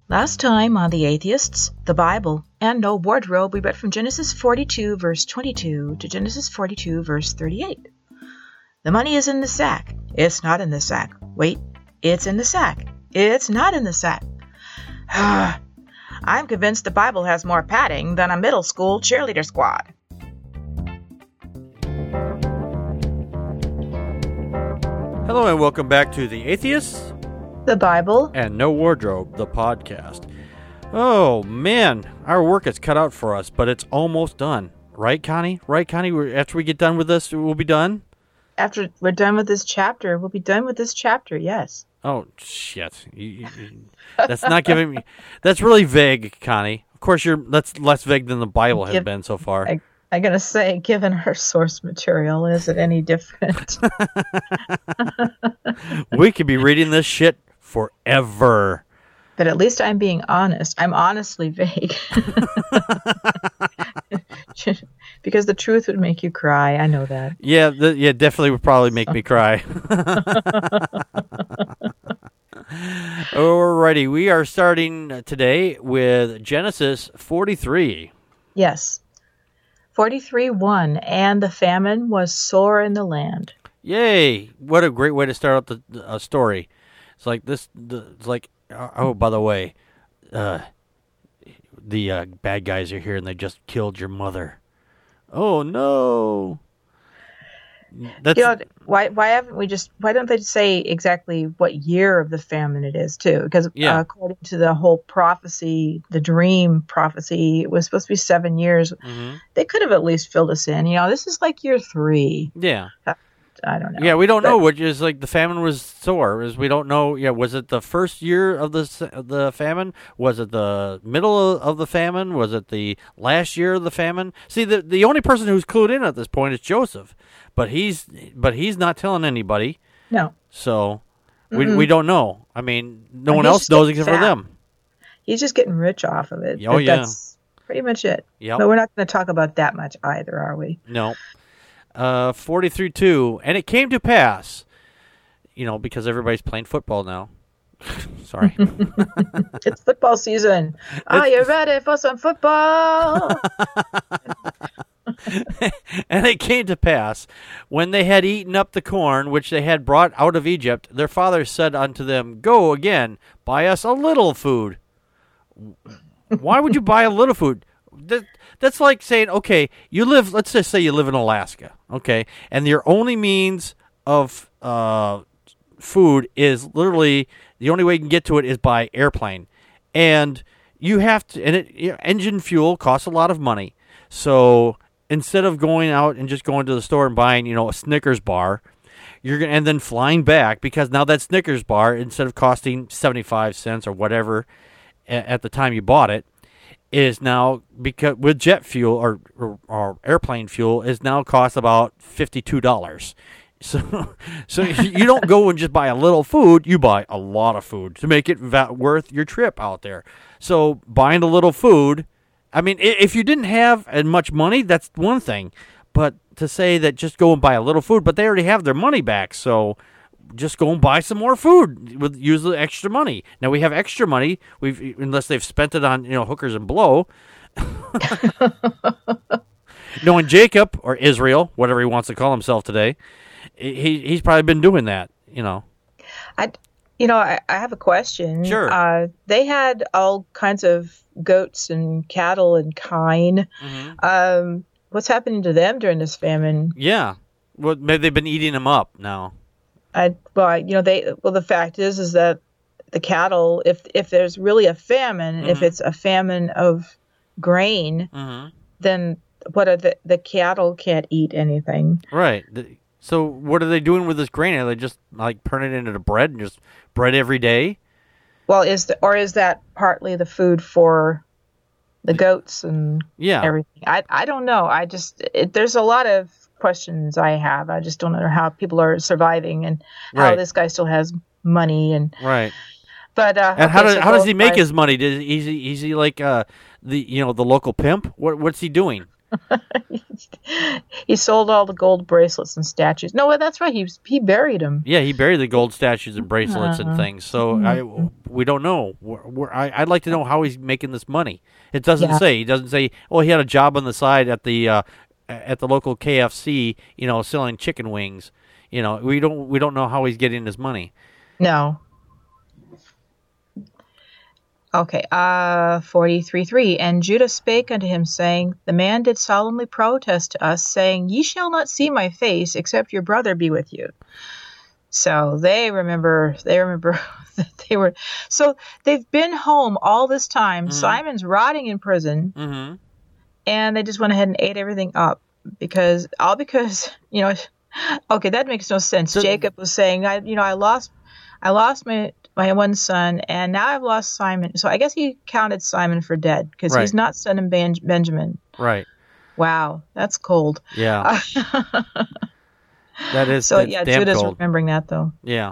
Last time on The Atheists, the Bible, and No Wardrobe, we read from Genesis 42, verse 22 to Genesis 42, verse 38. The money is in the sack. It's not in the sack. Wait, it's in the sack. It's not in the sack. I'm convinced the Bible has more padding than a middle school cheerleader squad. Hello and welcome back to The Atheists, the Bible, and No Wardrobe, the podcast. Oh man, our work is cut out for us, but it's almost done. Right, Connie? Right, Connie? After we get done with this, we'll be done? After we're done with this chapter, we'll be done with this chapter, yes. Oh, shit. That's not giving me... That's really vague, Connie. Of course, that's less vague than the Bible has been so far. I'm going to say, given our source material, is it any different? We could be reading this shit forever. But at least I'm being honest. I'm honestly vague. Because the truth would make you cry. I know that. Yeah, definitely would probably make me cry. Alrighty, we are starting today with Genesis 43. Yes. 43:1, and the famine was sore in the land. Yay! What a great way to start out the story. It's like this. It's like, oh, by the way, the bad guys are here and they just killed your mother. Oh no! Why don't they say exactly what year of the famine it is too? Because according to the whole prophecy, the dream prophecy, it was supposed to be 7 years. Mm-hmm. They could have at least filled us in. This is like year 3. Yeah. I don't know. Yeah, we don't know, which is like the famine was sore. We don't know. Yeah, was it the first year of the famine? Was it the middle of the famine? Was it the last year of the famine? See, the only person who's clued in at this point is Joseph, but he's not telling anybody. No. So we don't know. I mean, no one else knows except for them. He's just getting rich off of it. Oh yeah. That's pretty much it. Yep. But we're not going to talk about that much either, are we? No. 43:2, and it came to pass, because everybody's playing football now. Sorry. It's football season. Are you ready for some football? And it came to pass, when they had eaten up the corn which they had brought out of Egypt, their father said unto them, Go again, buy us a little food. Why would you buy a little food? That's like saying, okay, let's just say you live in Alaska, okay, and your only means of food is literally, the only way you can get to it is by airplane. And you have to, engine fuel costs a lot of money. So instead of going out and just going to the store and buying, a Snickers bar, and then flying back, because now that Snickers bar, instead of costing 75 cents or whatever at the time you bought it, is now, because with jet fuel or airplane fuel, is now costs about $52. So you don't go and just buy a little food, you buy a lot of food to make it worth your trip out there. So buying a little food, I mean, if you didn't have as much money, that's one thing. But to say that just go and buy a little food, but they already have their money back, so just go and buy some more food use the extra money. Now we have extra money. Unless they've spent it on hookers and blow. And Jacob, or Israel, whatever he wants to call himself today, he's probably been doing that. I have a question. Sure. They had all kinds of goats and cattle and kine. Mm-hmm. What's happening to them during this famine? Yeah. Well, maybe they've been eating them up now. The fact is that the cattle, if there's really a famine, mm-hmm. if it's a famine of grain, mm-hmm. then what are the cattle can't eat anything. Right. So what are they doing with this grain? Are they just like turning it into bread and just bread every day? Well, is that partly the food for the goats and everything? I don't know. There's a lot of questions I have. I just don't know how people are surviving and how this guy still has money and right. But and how does he make his money? Is he like the local pimp? What's he doing? He sold all the gold bracelets and statues. No, that's right. He buried them. Yeah, he buried the gold statues and bracelets and things. So we don't know. I'd like to know how he's making this money. It doesn't say. He doesn't say. Oh, he had a job on the side at the local KFC. Selling chicken wings. We don't know how he's getting his money. No. Okay, 43:3. And Judah spake unto him, saying, The man did solemnly protest to us, saying, Ye shall not see my face, except your brother be with you. So they remember that they were. So they've been home all this time. Mm-hmm. Simon's rotting in prison, mm-hmm. and they just went ahead and ate everything up because. Okay, that makes no sense. So, Jacob was saying, I lost my one son, and now I've lost Simon. So I guess he counted Simon for dead because he's not son of Benjamin. Right. Wow, that's cold. Yeah. That is. So Judah's cold. Remembering that though. Yeah.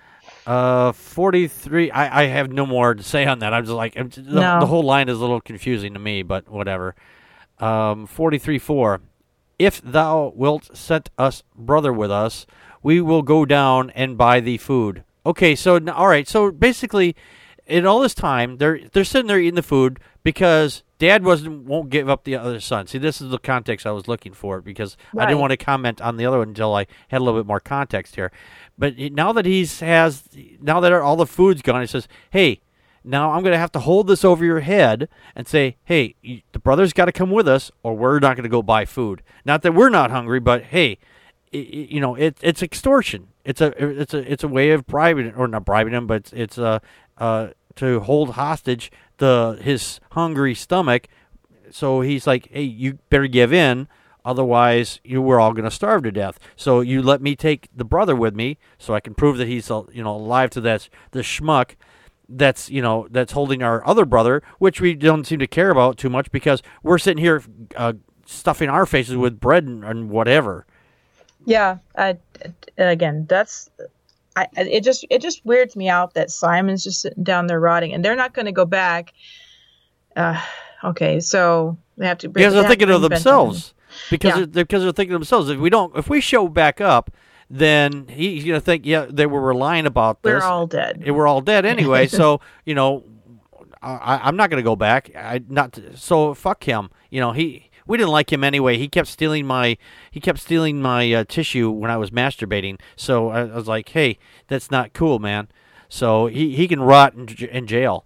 43. I have no more to say on that. I'm just like the whole line is a little confusing to me, but whatever. 43:4. If thou wilt set us brother with us, we will go down and buy thee food. Okay, so all right. So basically, in all this time, they're sitting there eating the food because Dad won't give up the other son. See, this is the context I was looking for because I didn't want to comment on the other one until I had a little bit more context here. But now that now that all the food's gone, he says, "Hey, now I'm going to have to hold this over your head and say, hey, the brother's got to come with us, or we're not going to go buy food. Not that we're not hungry, but hey, it's extortion." It's a way of bribing, or not bribing him, but it's to hold hostage his hungry stomach. So he's like, hey, you better give in, otherwise we're all going to starve to death. So you let me take the brother with me, so I can prove that he's alive to the schmuck that's holding our other brother, which we don't seem to care about too much because we're sitting here stuffing our faces with bread and whatever. Yeah, again, it just weirds me out that Simon's just sitting down there rotting, and they're not going to go back. Okay, so they have to because they're thinking of themselves. Because they're thinking of themselves. If we show back up, then he's going to think, they were lying about this. We're all dead. We're all dead anyway. So I'm not going to go back. So fuck him. We didn't like him anyway. He kept stealing my tissue when I was masturbating. So I was like, hey, that's not cool, man. So he can rot in jail.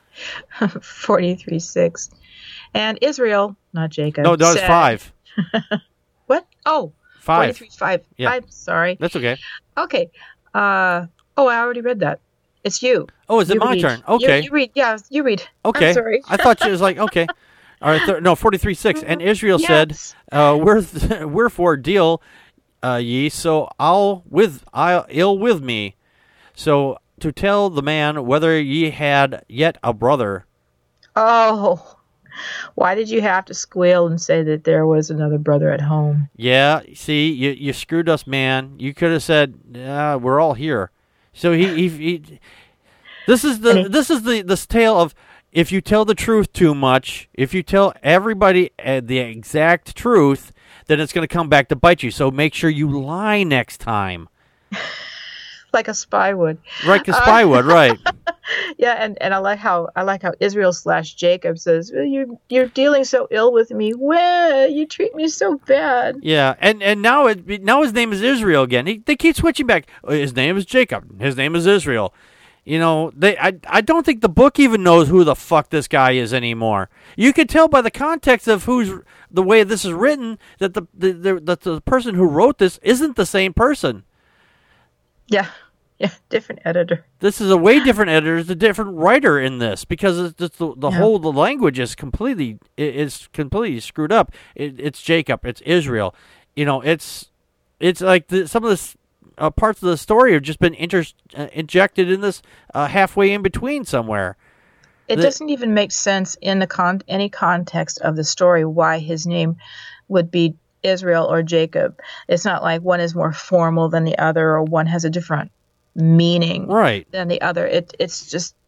43:6. And Israel, not Jacob. No, it's 5. What? Oh, 5. 43:5. Yeah. I'm sorry. That's okay. Okay. I already read that. It's you. Oh, is it my turn? Okay. You read. Yeah, you read. Okay. I'm sorry. I thought it was like, okay. All right, 43:6. And Israel said, wherefore deal ye so ill with me, so to tell the man whether ye had yet a brother. Oh, why did you have to squeal and say that there was another brother at home? Yeah, see, you screwed us, man. You could have said, we're all here. So this is this tale of, if you tell the truth too much, if you tell everybody the exact truth, then it's going to come back to bite you. So make sure you lie next time. Like a spy would. Like a spy would, right. Yeah, and I like how Israel / Jacob says, you're dealing so ill with me. Well, you treat me so bad. Yeah, and now his name is Israel again. They keep switching back. His name is Jacob. His name is Israel. I don't think the book even knows who the fuck this guy is anymore. You could tell by the context of the way this is written that the person who wrote this isn't the same person. Yeah, different editor. This is a way different editor. There's a different writer in this because the whole language is completely screwed up. It's Jacob. It's Israel. It's like some of this. Parts of the story have just been injected in this halfway in between somewhere. It doesn't even make sense in any context of the story why his name would be Israel or Jacob. It's not like one is more formal than the other, or one has a different meaning right. than the other. It's just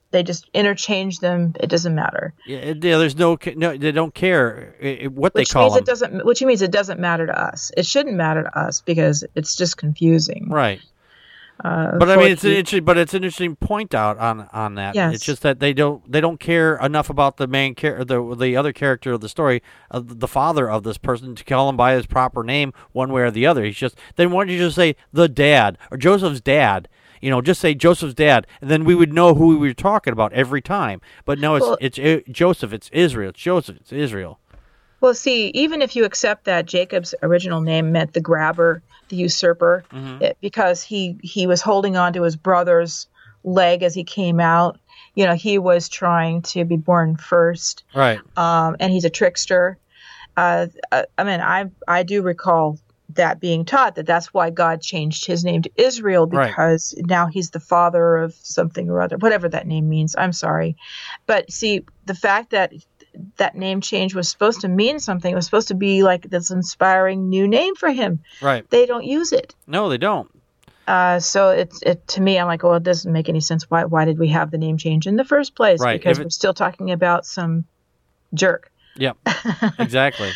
they just interchange them. It doesn't matter. Yeah, there's no, they don't care what they call them. Which means it doesn't matter to us. It shouldn't matter to us because it's just confusing. Right. But I mean, it's an interesting point out on that. Yes. It's just that they don't care enough about the main the other character of the story, the father of this person, to call him by his proper name one way or the other. He's just, then why don't you just say the dad or Joseph's dad? Just say Joseph's dad, and then we would know who we were talking about every time. But no, it's Joseph, it's Israel, it's Joseph, it's Israel. Well, see, even if you accept that Jacob's original name meant the grabber, the usurper, because he was holding on to his brother's leg as he came out. He was trying to be born first. Right. And he's a trickster. I mean, I do recall that being taught, that's why God changed his name to Israel, because now he's the father of something or other, whatever that name means. I'm sorry. But see, the fact that name change was supposed to mean something. It was supposed to be like this inspiring new name for him. Right. They don't use it. No, they don't. So it to me, I'm like, well, it doesn't make any sense. Why did we have the name change in the first place? Right. Because we're still talking about some jerk. Yep. Exactly.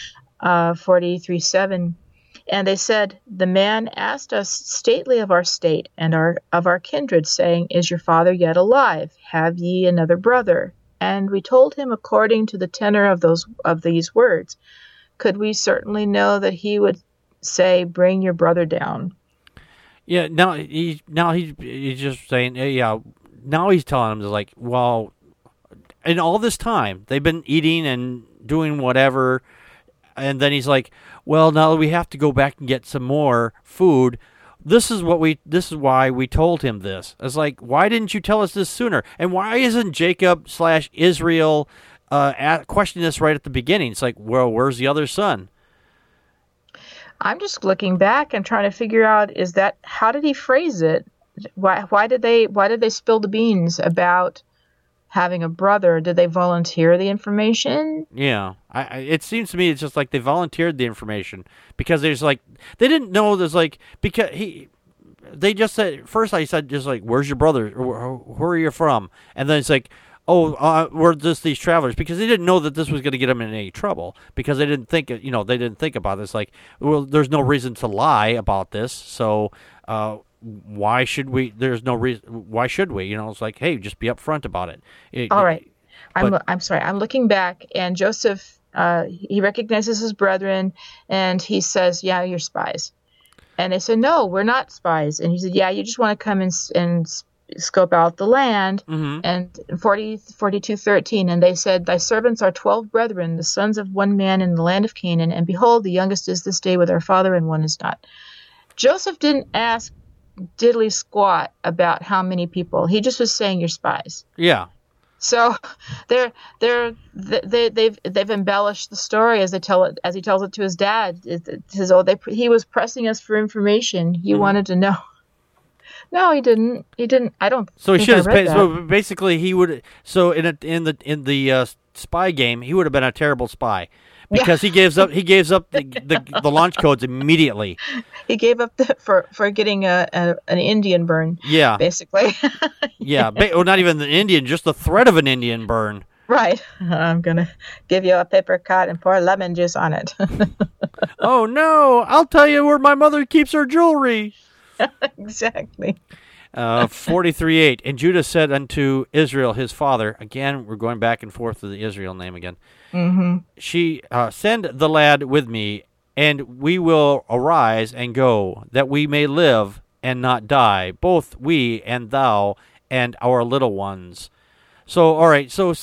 43:7. And they said, the man asked us stately of our state and of our kindred, saying, is your father yet alive? Have ye another brother? And we told him according to the tenor of these words. Could we certainly know that he would say, bring your brother down? Yeah, now he's just saying, yeah, now he's telling him, like, well, and all this time, they've been eating and doing whatever, and then he's like, well, now we have to go back and get some more food. This is why we told him this. It's like, why didn't you tell us this sooner? And why isn't Jacob/Israel questioning this right at the beginning? It's like, well, where's the other son? I'm just looking back and trying to figure out, how did he phrase it? Why did they spill the beans about having a brother? Did they volunteer the information? Yeah, it seems to me it's just like they volunteered the information because there's like, they didn't know there's like, because they just said, first I said just like, where's your brother? Where are you from? And then it's like, we're just these travelers, because they didn't know that this was going to get them in any trouble, because they didn't think about this. Like, well, there's no reason to lie about this, so why should we? There's no reason. Why should we? It's like, hey, just be upfront about it. All right. I'm sorry. I'm looking back, and Joseph, he recognizes his brethren, and he says, yeah, you're spies. And they said, no, we're not spies. And he said, yeah, you just want to come and scope out the land. Mm-hmm. And 42:13, and they said, thy servants are 12 brethren, the sons of one man in the land of Canaan, and behold, the youngest is this day with our father, and one is not. Joseph didn't ask diddly squat about how many people. He just was saying, you're spies. Yeah. So they've embellished the story as he tells it to his dad. He was pressing us for information. He wanted to know. No, he didn't. I don't. So he should have paid. So basically, he would. So in the spy game, he would have been a terrible spy, because he gives up the launch codes immediately. He gave up for getting an Indian burn. Yeah, basically. Yeah, well, not even the Indian, just the threat of an Indian burn. Right. I'm gonna give you a paper cut and pour lemon juice on it. Oh no! I'll tell you where my mother keeps her jewelry. Exactly. 43:8. And Judah said unto Israel his father, again, we're going back and forth to the Israel name again. Mm-hmm. She send the lad with me, and we will arise and go, that we may live and not die, both we and thou and our little ones. So, all right, so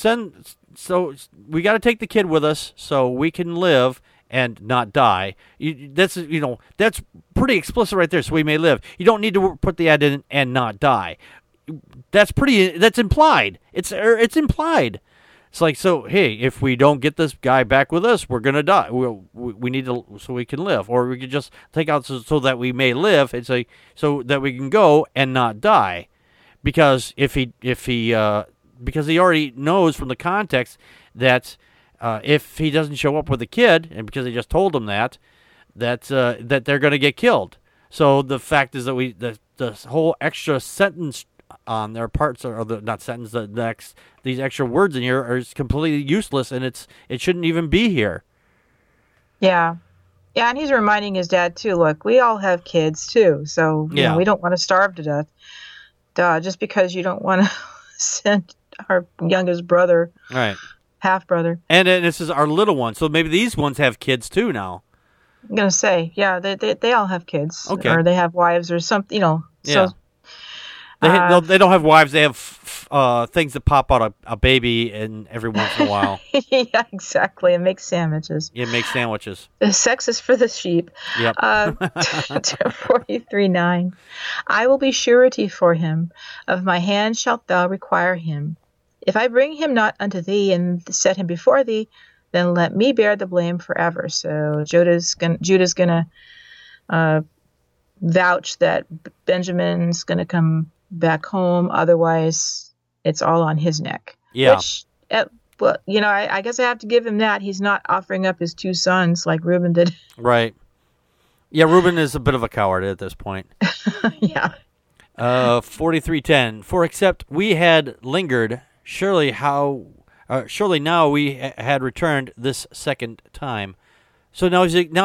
we got to take the kid with us so we can live and not die. That's pretty explicit right there. So we may live. You don't need to put the add in and not die. That's implied. It's implied. It's like, so hey, if we don't get this guy back with us, we're gonna die. We need to, so we can live, or we could just take out so that we may live. It's like, so that we can go and not die, because because he already knows from the context that. If he doesn't show up with a kid, and because they just told him that they're going to get killed. So the fact is that the whole extra sentence on their parts, or the not sentence, the next, these extra words in here are completely useless, and it shouldn't even be here. Yeah. Yeah, and he's reminding his dad, too, look, we all have kids, too, so you know, we don't want to starve to death. Duh, just because you don't want to send our youngest brother, right, half-brother. And this is our little one, so maybe these ones have kids, too, now. I'm going to say, yeah, they all have kids. Okay. Or they have wives or something, you know. Yeah. So, they don't have wives. They have things that pop out a baby every once in a while. Yeah, exactly. It makes sandwiches. It makes sandwiches. The sex is for the sheep. Yep. 43:9. I will be surety for him. Of my hand shalt thou require him. If I bring him not unto thee and set him before thee, then let me bear the blame forever. So Judah's gonna vouch that Benjamin's gonna come back home. Otherwise, it's all on his neck. Yeah. Which, well, you know, I guess I have to give him that. He's not offering up his two sons like Reuben did. Right. Yeah, Reuben is a bit of a coward at this point. Yeah. 43:10. For except we had lingered, surely now we had returned this second time. So now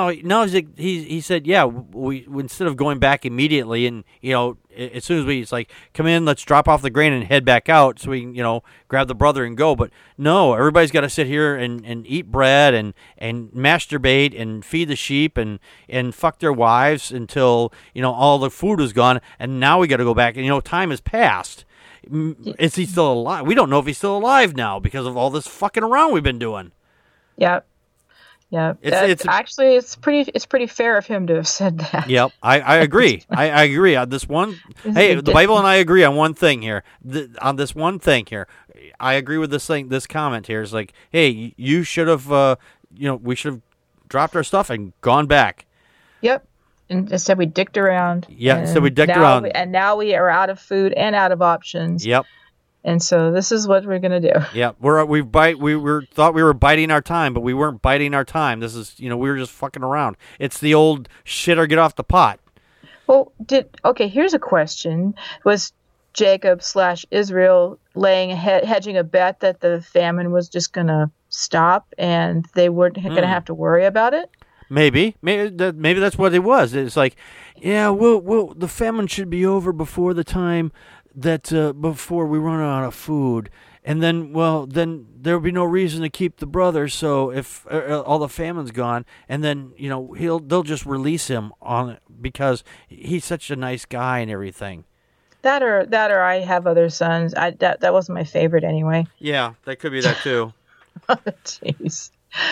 he said, yeah, we instead of going back immediately and, you know, as soon as it's like, come in, let's drop off the grain and head back out so we can, you know, grab the brother and go. But no, everybody's got to sit here and eat bread and masturbate and feed the sheep and fuck their wives until, you know, all the food is gone. And now we got to go back and, you know, time has passed. Is he still alive? We don't know if he's still alive now because of all this fucking around we've been doing. Yeah. Yeah, it's pretty fair of him to have said that. Yep, I agree. I agree on this one. Hey, the Bible and I agree on one thing here. On this one thing here, I agree with this thing. This comment here is like, hey, you should have, we should have dropped our stuff and gone back. Yep. And instead we dicked around. Yeah, instead we dicked around. And now we are out of food and out of options. Yep. And so this is what we're gonna do. Yeah, we thought we were biding our time, but we weren't biding our time. This is, you know, we were just fucking around. It's the old shit or get off the pot. Well, here's a question: was Jacob / Israel hedging a bet that the famine was just gonna stop and they weren't gonna have to worry about it? Maybe that's what it was. It's like, yeah, the famine should be over before the time that before we run out of food, and then there will be no reason to keep the brother. So if all the famine's gone, and then, you know, they'll just release him on because he's such a nice guy and everything. That or I have other sons. That wasn't my favorite anyway. Yeah, that could be that too. Jeez.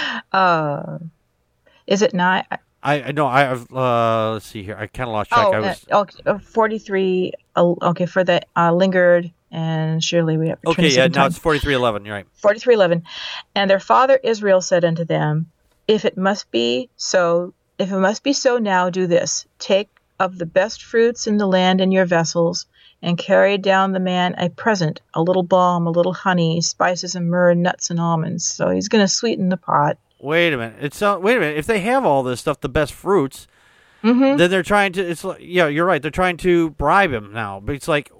Is it not? I know. Let's see here. I kind of lost track. 43. Okay, for the lingered, and surely we have. Okay, yeah. Now it's 43:11. You're right. 43:11, and their father Israel said unto them, If it must be so now, do this: take of the best fruits in the land in your vessels, and carry down the man a present, a little balm, a little honey, spices and myrrh, nuts and almonds. So he's going to sweeten the pot. Wait a minute. If they have all this stuff, the best fruits, then they're trying to. It's like, yeah, you're right. They're trying to bribe him now. But it's like,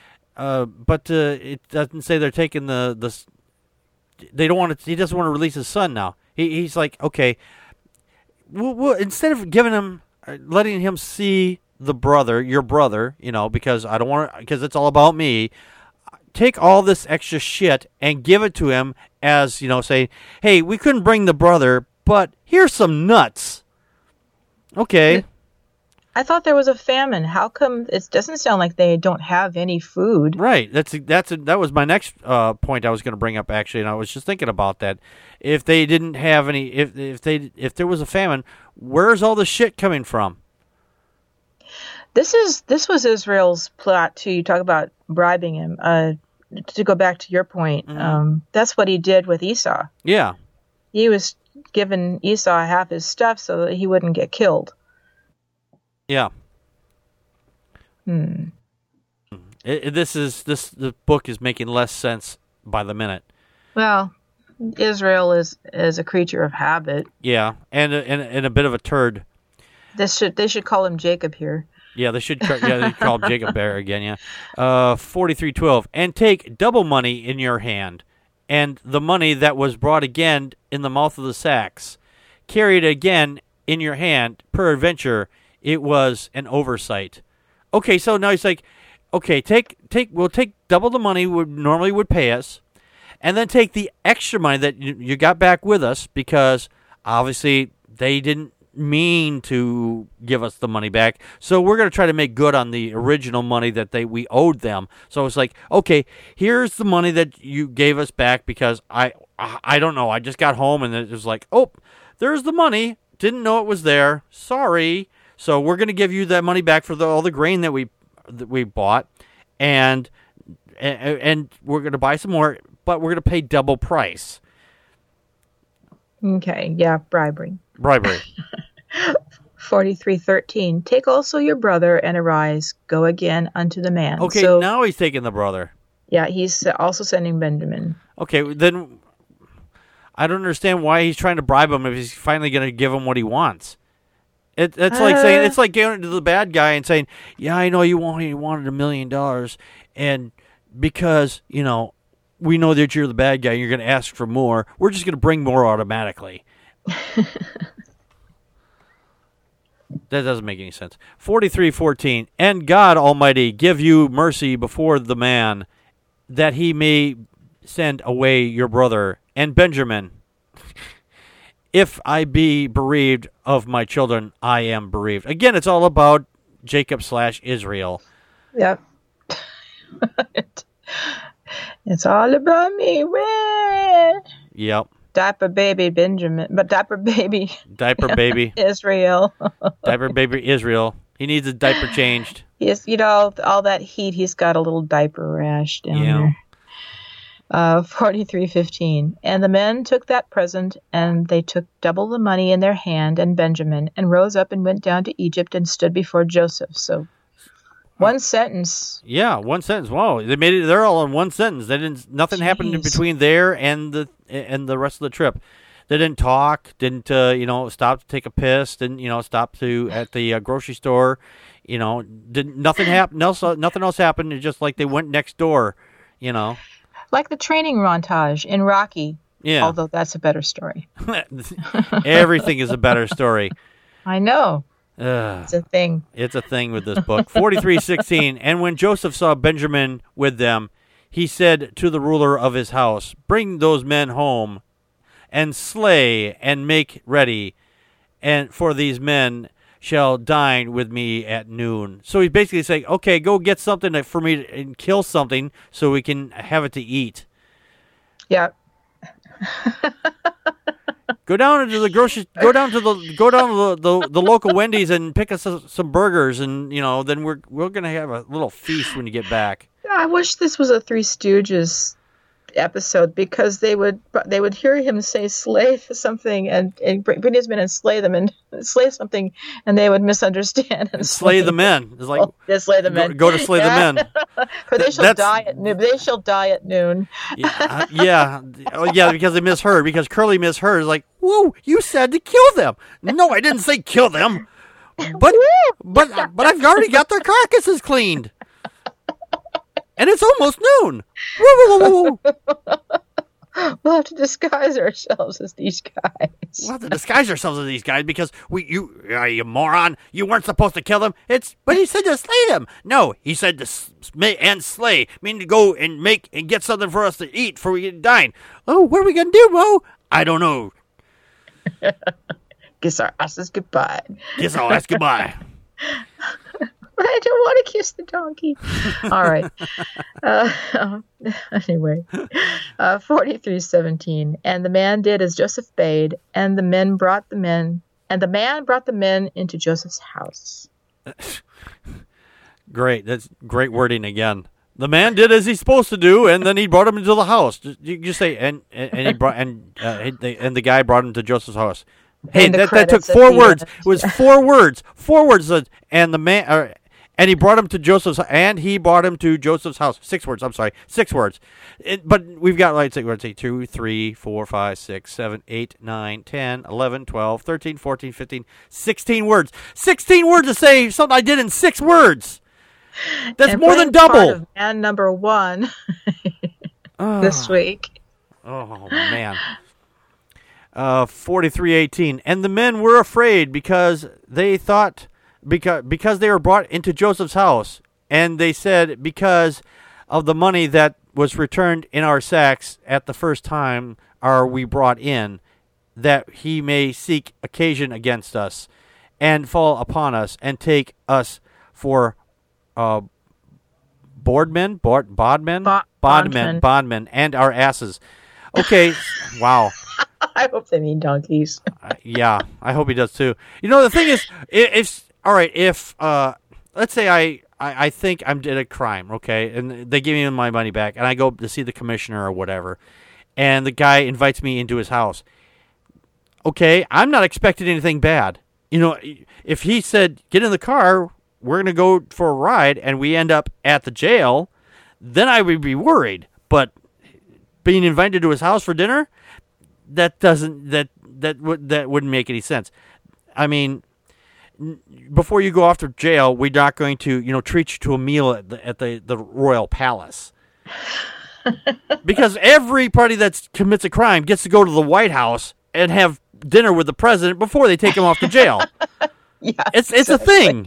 it doesn't say they're taking the. They don't want to. He doesn't want to release his son now. He's like, okay, we'll instead of giving him, letting him see your brother, you know, because I don't want to, because it's all about me. Take all this extra shit and give it to him as, you know, say, hey, we couldn't bring the brother, but here's some nuts. Okay. I thought there was a famine. How come it doesn't sound like they don't have any food? Right. That was my next point I was going to bring up, actually, and I was just thinking about that. If they didn't have any, if there was a famine, where's all the shit coming from? This was Israel's plot too. You talk about bribing him. To go back to your point, that's what he did with Esau. Yeah, he was giving Esau half his stuff so that he wouldn't get killed. Yeah. The book is making less sense by the minute. Well, Israel is a creature of habit. Yeah, and a bit of a turd. They should call him Jacob here. Yeah, they should. They call him Jacob Bear again. Yeah, 43:12, and take double money in your hand, and the money that was brought again in the mouth of the sacks, carried again in your hand. Peradventure, it was an oversight. Okay, so now he's like, okay, we'll take double the money we normally would pay us, and then take the extra money that you got back with us, because obviously they didn't mean to give us the money back, so we're going to try to make good on the original money that we owed them. So it's like, okay, here's the money that you gave us back, because I don't know, I just got home and it was like, oh, there's the money, didn't know it was there, sorry. So we're going to give you that money back for all the grain that we bought, and we're going to buy some more, but we're going to pay double price. Okay, yeah, bribery. 43:13. Take also your brother and arise, go again unto the man. Okay, so, now he's taking the brother. Yeah, he's also sending Benjamin. Okay, then I don't understand why he's trying to bribe him if he's finally going to give him what he wants. It's like saying, it's like going to the bad guy and saying, yeah, I know you wanted $1 million, and because we know that you're the bad guy and you're going to ask for more, we're just going to bring more automatically. That doesn't make any sense. 43:14, and God Almighty give you mercy before the man, that he may send away your brother and Benjamin. If I be bereaved of my children, I am bereaved. Again, it's all about Jacob / Israel. Yep. It's all about me. Where? Yep. Diaper baby Benjamin, but diaper baby Israel. Diaper baby Israel. He needs his diaper changed. Yes, all that heat, he's got a little diaper rash down there. 43:15. And the men took that present, and they took double the money in their hand and Benjamin, and rose up and went down to Egypt and stood before Joseph. So one sentence. Yeah, one sentence. Wow, they made it. They're all in one sentence. Nothing happened in between there and the rest of the trip. They didn't talk. Didn't stop to take a piss. Didn't stop to at the grocery store. Nothing happened. Nothing else happened. It's just like they went next door. Like the training montage in Rocky. Yeah. Although that's a better story. Everything is a better story. I know. It's a thing. It's a thing with this book. 43:16. And when Joseph saw Benjamin with them, he said to the ruler of his house, bring those men home and slay and make ready, and for these men shall dine with me at noon. So he's basically saying, okay, go get something for me and kill something so we can have it to eat. Yeah. Go down to the grocery. Go down to the local Wendy's and pick us some burgers, and then we're gonna have a little feast when you get back. I wish this was a Three Stooges episode, because they would hear him say slay something and bring his men and slay them and slay something, and they would misunderstand and slay the men. It's like slay the men. Go to slay the men. For they shall die at noon. They shall die at noon. Yeah, because they misheard. Because Curly misheard. It's like, whoa, you said to kill them. No, I didn't say kill them. But I've already got their carcasses cleaned. And it's almost noon. Whoa. We'll have to disguise ourselves as these guys. Because you moron, you weren't supposed to kill them. But he said to slay them. No, he said to slay. Meaning to go and make and get something for us to eat before we get dine. Oh, what are we gonna do, Mo? I don't know. Kiss our asses goodbye. I don't want to kiss the donkey. All right. Anyway, 43:17. And the man did as Joseph bade, and the man brought the men into Joseph's house. Great. That's great wording again. The man did as he's supposed to do, and then he brought him into the house. You just say, and the guy brought him to Joseph's house. Hey, that took 4 words. It was 4 words. 4 words. And the man, And he brought him to Joseph's house. 6 words. I'm sorry. 6 words. But we've got, let's say 2, 3, 4, 5, 6, 7, 8, 9, 10, 11, 12, 13, 14, 15, 16 words. 16 words to say something I did in 6 words. That's more than double. Part of man number 1 this week. Oh, man. 43:18. And the men were afraid because they thought, because they were brought into Joseph's house, and they said, because of the money that was returned in our sacks at the first time are we brought in, that he may seek occasion against us, and fall upon us, and take us for bondmen, and our asses. Okay, wow. I hope they mean donkeys. Yeah, I hope he does too. You know, the thing is, if let's say I think I did a crime, okay, and they give me my money back, and I go to see the commissioner or whatever, and the guy invites me into his house. Okay, I'm not expecting anything bad. You know, if he said, get in the car, we're going to go for a ride, and we end up at the jail, then I would be worried. But being invited to his house for dinner, that wouldn't make any sense. I mean, before you go off to jail, we're not going to, treat you to a meal at the Royal Palace. Because everybody that commits a crime gets to go to the White House and have dinner with the president before they take him off to jail. Yeah, it's a thing.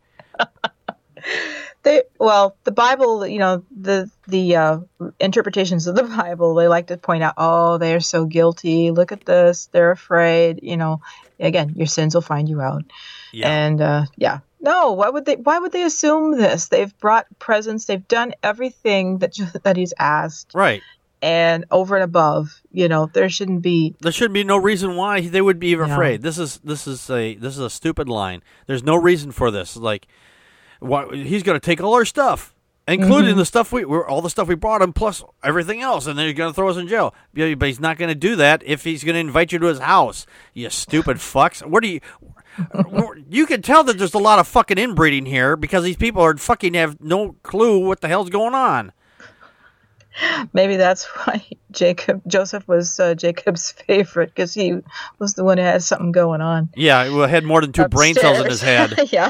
The Bible, the interpretations of the Bible, they like to point out, oh, they're so guilty. Look at this. They're afraid. Again, your sins will find you out. Yeah. And no, why would they assume this? They've brought presents. They've done everything that he's asked. Right. And over and above, there shouldn't be no reason why they would be even afraid. This is a stupid line. There's no reason for this. Like, he's going to take all our stuff, including the stuff all the stuff we brought him, plus everything else, and then he's going to throw us in jail. But he's not going to do that if he's going to invite you to his house. You stupid fucks. What do you? You can tell that there's a lot of fucking inbreeding here because these people are fucking have no clue what the hell's going on. Maybe that's why Joseph was Jacob's favorite, because he was the one who had something going on. Yeah, he had more than 2 brain cells in his head. Yeah.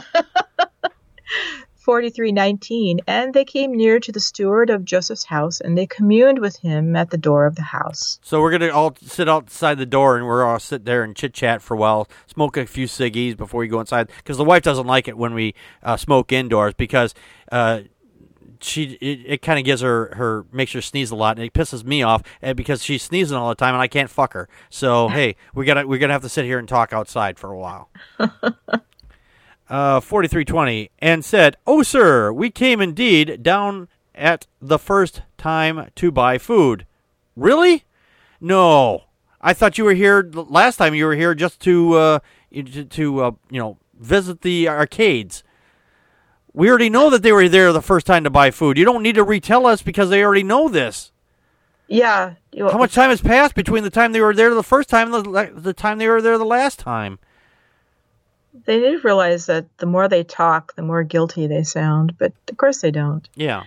43:19. And they came near to the steward of Joseph's house, and they communed with him at the door of the house. So we're going to all sit outside the door, and we're all sit there and chit-chat for a while, smoke a few ciggies before we go inside, because the wife doesn't like it when we smoke indoors, because it kind of gives her makes her sneeze a lot, and it pisses me off because she's sneezing all the time and I can't fuck her. So hey, we're gonna have to sit here and talk outside for a while. 43:20, and said, "Oh sir, we came indeed down at the first time to buy food." Really? No, I thought you were here last time. You were here just to visit the arcades. We already know that they were there the first time to buy food. You don't need to retell us because they already know this. Yeah. How much time has passed between the time they were there the first time and the time they were there the last time? They did realize that the more they talk, the more guilty they sound, but of course they don't. Yeah.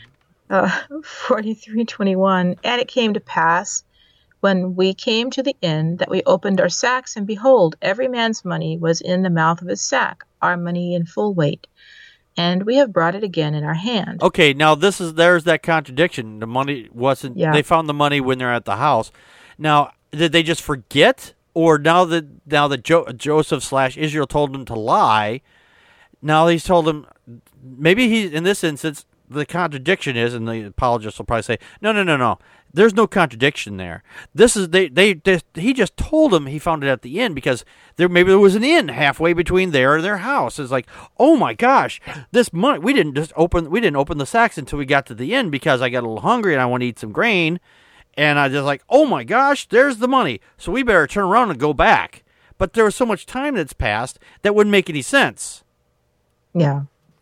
43:21, and it came to pass when we came to the inn that we opened our sacks, and behold, every man's money was in the mouth of his sack, our money in full weight. And we have brought it again in our hand. Okay, now there's that contradiction. The money wasn't. Yeah. They found the money when they're at the house. Now, did they just forget, or now that Joseph / Israel told them to lie, now he's told them? Maybe he, in this instance, the contradiction is, and the apologists will probably say, no. There's no contradiction there. This is he just told them he found it at the inn because there was an inn halfway between there and their house. It's like, oh my gosh, this money we didn't open the sacks until we got to the inn because I got a little hungry and I want to eat some grain, and I just like, oh my gosh, there's the money. So we better turn around and go back. But there was so much time that's passed that wouldn't make any sense. Yeah.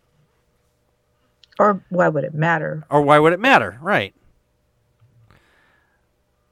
Or why would it matter? Right.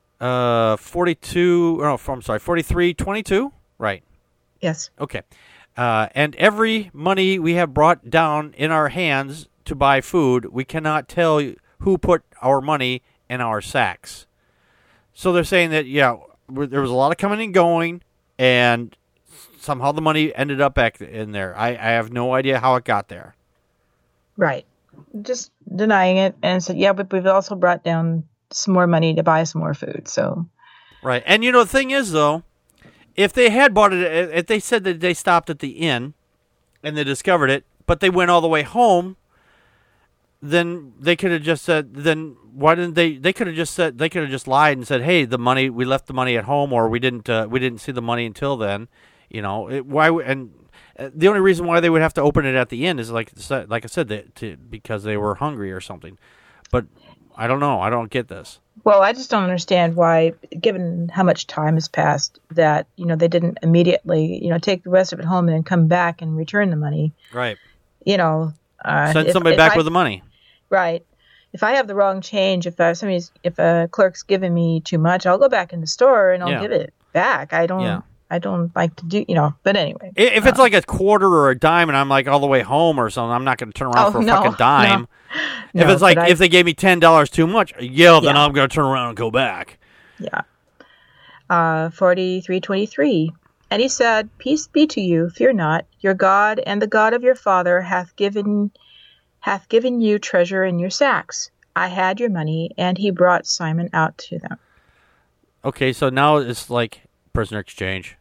43:22, right? Yes. Okay. And every money we have brought down in our hands to buy food, we cannot tell who put our money in our sacks. So they're saying that, there was a lot of coming and going, and somehow the money ended up back in there. I have no idea how it got there. Right. Just denying it and said, but we've also brought down some more money to buy some more food. So. Right. And, the thing is, though, if they had bought it, if they said that they stopped at the inn and they discovered it, but they went all the way home, then they could have just said, then why didn't they? They could have just said, they could have just lied and said, hey, we left the money at home, or we didn't see the money until then. And the only reason why they would have to open it at the end is like I said, because they were hungry or something. But I don't know. I don't get this. Well, I just don't understand why, given how much time has passed, that they didn't immediately take the rest of it home and then come back and return the money. Right. Send somebody back with the money. Right. If I have the wrong change, if a clerk's giving me too much, I'll go back in the store and I'll give it back. I don't like to do, but anyway. If it's like a quarter or a dime and I'm like all the way home or something, I'm not going to turn around for a fucking dime. No. If it's like, if they gave me $10 too much, then I'm going to turn around and go back. Yeah. 43:23. And he said, peace be to you, fear not. Your God and the God of your father hath given you treasure in your sacks. I had your money, and he brought Simon out to them. Okay, so now it's like prisoner exchange.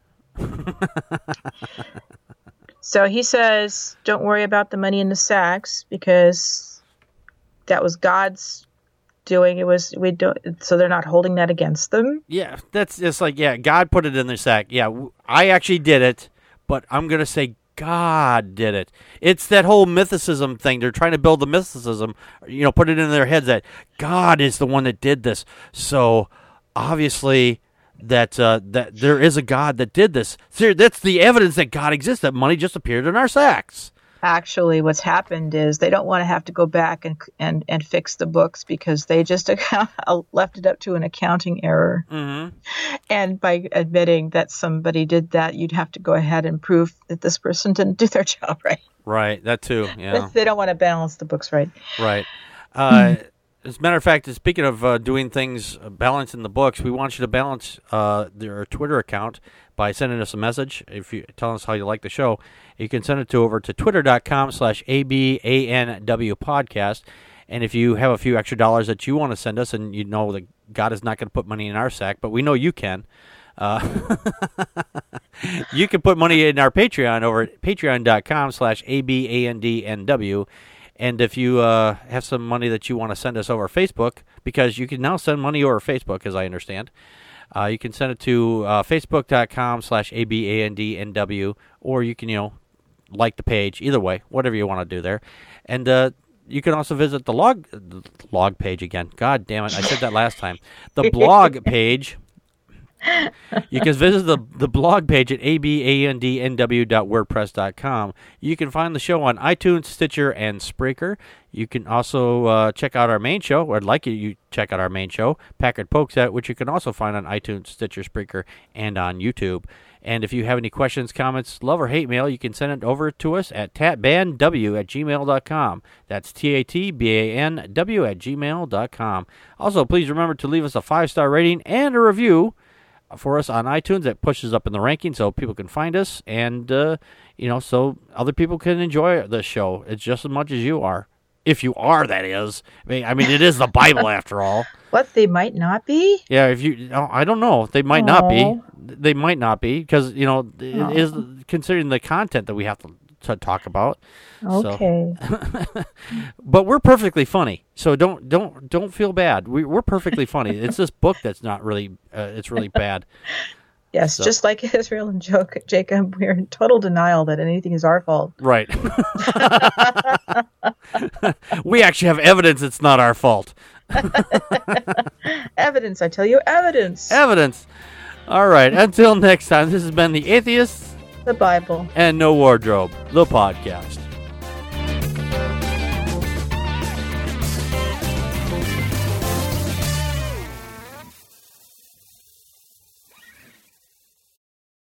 So he says, don't worry about the money in the sacks, because that was God's doing. So they're not holding that against them. Yeah, that's just like, God put it in their sack. Yeah, I actually did it, but I'm going to say God did it. It's that whole mythicism thing. They're trying to build the mythicism, put it in their heads that God is the one that did this. So obviously that there is a God that did this. So that's the evidence that God exists, that money just appeared in our sacks. Actually, what's happened is they don't want to have to go back and fix the books, because they just left it up to an accounting error. Mm-hmm. And by admitting that somebody did that, you'd have to go ahead and prove that this person didn't do their job right. Right, that too, yeah. They don't want to balance the books right. Right. As a matter of fact, speaking of doing things, balancing the books, we want you to balance their Twitter account by sending us a message. If you tell us how you like the show, you can send it over to twitter.com/ABANW podcast. And if you have a few extra dollars that you want to send us, and you know that God is not going to put money in our sack, but we know you can, you can put money in our Patreon over at patreon.com/ABANDNW. And if you have some money that you want to send us over Facebook, because you can now send money over Facebook, as I understand, you can send it to facebook.com/ABANDNW, or you can, like the page. Either way, whatever you want to do there. And you can also visit the log page again. God damn it, I said that last time. The blog page. You can visit the blog page at abandnw.wordpress.com. You can find the show on iTunes, Stitcher, and Spreaker. You can also check out our main show, or I'd like you to check out our main show, Packard Pokes At, which you can also find on iTunes, Stitcher, Spreaker, and on YouTube. And if you have any questions, comments, love, or hate mail, you can send it over to us at tatbanw@gmail.com. That's tatbanw@gmail.com. Also, please remember to leave us a 5-star rating and a review for us on iTunes. That pushes up in the rankings so people can find us, and so other people can enjoy the show. It's just as much as you are, if you are, that is. I mean, it is the Bible after all. What, they might not be? Yeah, I don't know. They might not be. They might not be, because it is considering the content that we have to talk about. Okay. So. But we're perfectly funny, so don't feel bad. We're perfectly funny. It's this book that's not really. It's really bad. Yes, so. Just like Israel and Jacob, we're in total denial that anything is our fault. Right. We actually have evidence it's not our fault. Evidence, I tell you, evidence. Evidence. All right. Until next time, this has been The Atheists, the Bible, and No Wardrobe, the podcast.